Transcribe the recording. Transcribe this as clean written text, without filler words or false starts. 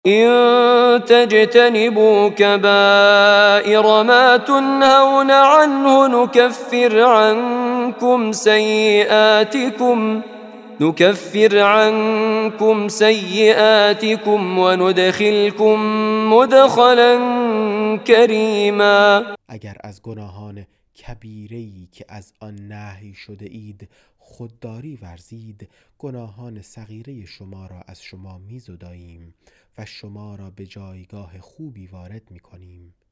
إن تجتنبوا كبائر ما تنهون عنه نكفر عنكم سيئاتكم وندخلكم مدخلا کریما. اگر از گناهان کبیره‌ای که از آن نهی شده اید خودداری ورزید، گناهان صغیره شما را از شما می‌زداییم و شما را به جایگاه خوبی وارد می‌کنیم.